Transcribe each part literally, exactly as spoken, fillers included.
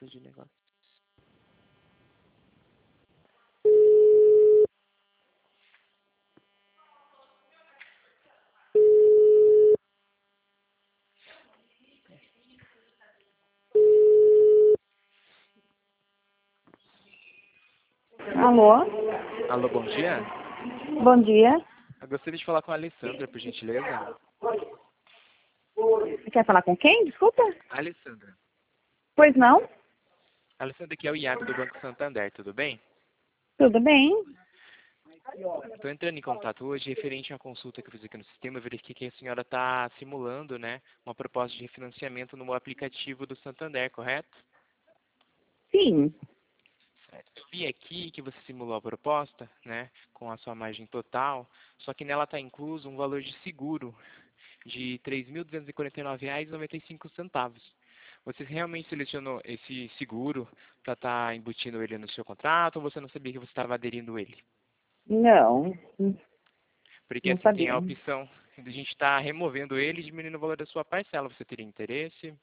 propostas de negócio. Alô? Alô, bom dia. Bom dia. Eu gostaria de falar com a Alessandra, por gentileza. Você quer falar com quem? Desculpa. Alessandra. Pois não? Alessandra, aqui é o Iago do Banco Santander, tudo bem? Tudo bem? Estou entrando em contato hoje referente à consulta que eu fiz aqui no sistema. Eu verifiquei que a senhora está simulando, né, uma proposta de refinanciamento no aplicativo do Santander, correto? Sim. Certo. Eu vi aqui que você simulou a proposta, né, com a sua margem total, só que nela está incluso um valor de seguro de três mil duzentos e quarenta e nove reais e noventa e cinco centavos. Você realmente selecionou esse seguro para estar embutindo ele no seu contrato ou você não sabia que você estava aderindo ele? Não. Porque Não assim, tem sabia. a opção de a gente estar removendo ele e diminuindo o valor da sua parcela. Você teria interesse?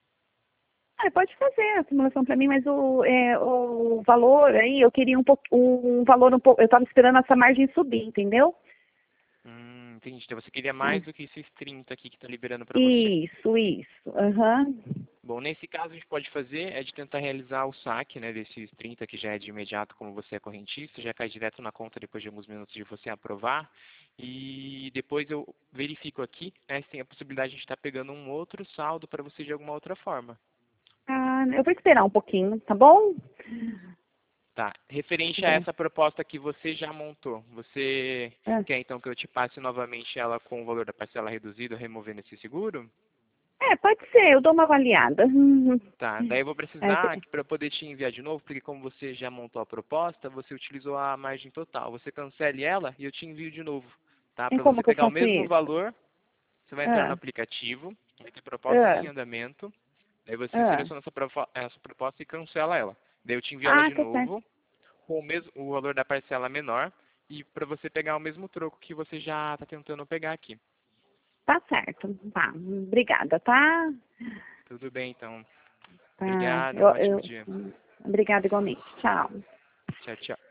Ah, pode fazer a simulação para mim, mas o, é, o valor aí, eu queria um pouco, um valor um pouco, eu estava esperando essa margem subir, entendeu? Hum, entendi. Então você queria Ah, mais do que esses trinta aqui que está liberando para você. Isso, isso. Aham. Bom, nesse caso a gente pode fazer é de tentar realizar o saque, né, desses trinta que já é de imediato, como você é correntista, já cai direto na conta depois de alguns minutos de você aprovar. E depois eu verifico aqui, né, se tem a possibilidade de a gente estar pegando um outro saldo para você de alguma outra forma. Ah, eu vou esperar um pouquinho, tá bom? Tá. Referente a Tá. essa proposta que você já montou, você Ah. quer então que eu te passe novamente ela com o valor da parcela reduzido, removendo esse seguro? É, pode ser, eu dou uma avaliada. Uhum. Tá, daí eu vou É, precisar, para poder te enviar de novo, porque como você já montou a proposta, você utilizou a margem total. Você cancele ela e eu te envio de novo, tá? e Para você como que eu pegar o faço mesmo isso? valor, você vai entrar no Ah, aplicativo, vai ter propostas ah, em andamento, daí você ah. seleciona essa, propo- essa proposta e cancela ela. Daí eu te envio ela Ah, de tá certo. novo, com o, mesmo, o valor da parcela menor, e para você pegar o mesmo troco que você já está tentando pegar aqui. Tá certo. Tá. Obrigada, tá? Tudo bem, então. Tá. Obrigado, um Eu, ótimo eu... dia. Obrigada igualmente. Tchau. Tchau, tchau.